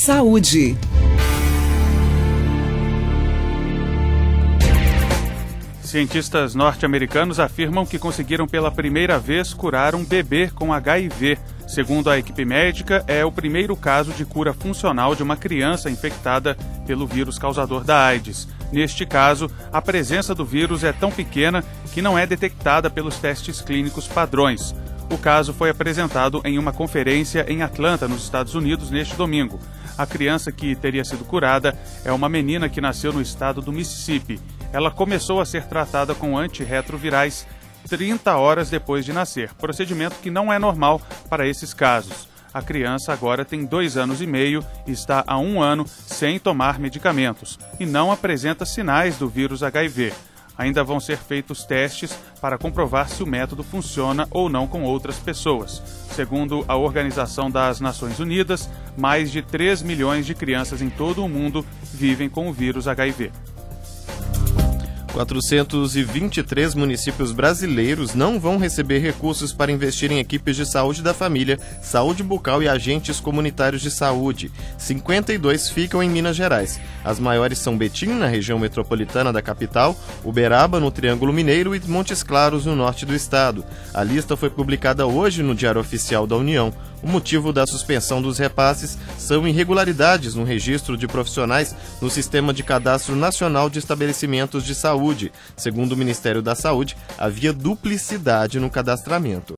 Saúde. Cientistas norte-americanos afirmam que conseguiram pela primeira vez curar um bebê com HIV. Segundo a equipe médica, é o primeiro caso de cura funcional de uma criança infectada pelo vírus causador da AIDS. Neste caso, a presença do vírus é tão pequena que não é detectada pelos testes clínicos padrões. O caso foi apresentado em uma conferência em Atlanta, nos Estados Unidos, neste domingo. A criança que teria sido curada é uma menina que nasceu no estado do Mississippi. Ela começou a ser tratada com antirretrovirais 30 horas depois de nascer, procedimento que não é normal para esses casos. A criança agora tem 2 anos e meio e está há 1 ano sem tomar medicamentos e não apresenta sinais do vírus HIV. Ainda vão ser feitos testes para comprovar se o método funciona ou não com outras pessoas. Segundo a Organização das Nações Unidas, mais de 3 milhões de crianças em todo o mundo vivem com o vírus HIV. 423 municípios brasileiros não vão receber recursos para investir em equipes de saúde da família, saúde bucal e agentes comunitários de saúde. 52 ficam em Minas Gerais. As maiores são Betim, na região metropolitana da capital, Uberaba, no Triângulo Mineiro, e Montes Claros, no norte do estado. A lista foi publicada hoje no Diário Oficial da União. O motivo da suspensão dos repasses são irregularidades no registro de profissionais no Sistema de Cadastro Nacional de Estabelecimentos de Saúde. Segundo o Ministério da Saúde, havia duplicidade no cadastramento.